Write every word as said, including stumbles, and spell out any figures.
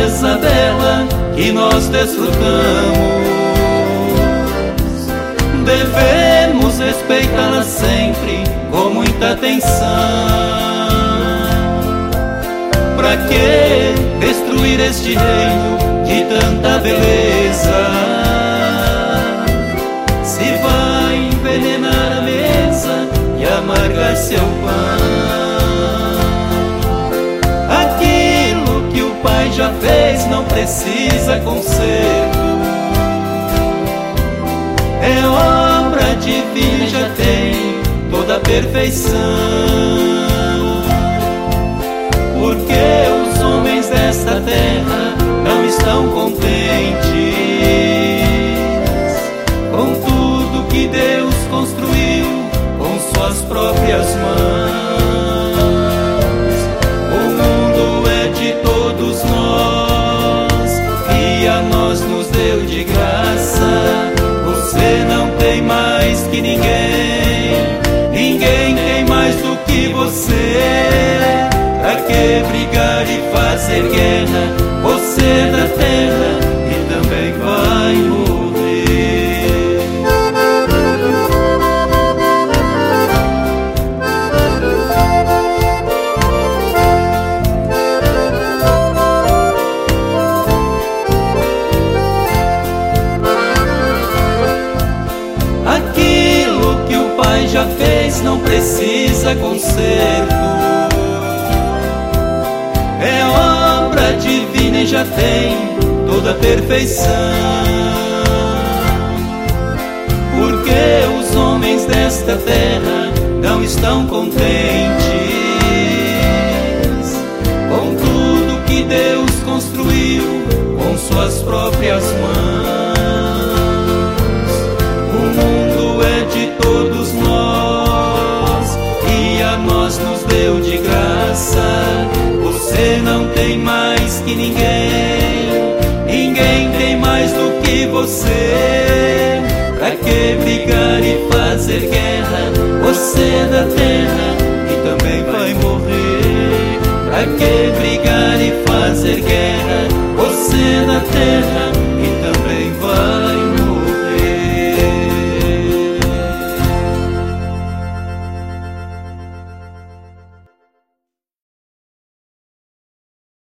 natureza bela que nós desfrutamos. Devemos respeitá-la sempre com muita atenção. Pra que destruir este reino de tanta beleza, se vai envenenar a mesa e amargar seu pão? Aquilo que o Pai já fez não precisa conserto, é obra divina e já tem toda a perfeição. Porque os homens desta terra não estão contentes com tudo que Deus construiu com suas próprias mãos. O mundo é de todos nós e a nós nos deu de graça. Você não tem mais que ninguém, ninguém tem mais do que você. Pra que brigar e fazer guerra? Você é da terra e também vai morrer. Aquilo que o Pai já fez não precisa conserto, é obra divina e já tem toda a perfeição. Porque os homens desta terra não estão contentes com tudo que Deus construiu com suas próprias mãos. O mundo é de todos nós e a nós nos deu de graça. Você não tem mais que ninguém, ninguém tem mais do que você. Pra que brigar e fazer guerra? Você é da terra e também vai morrer. Pra que brigar e fazer guerra? Você é da terra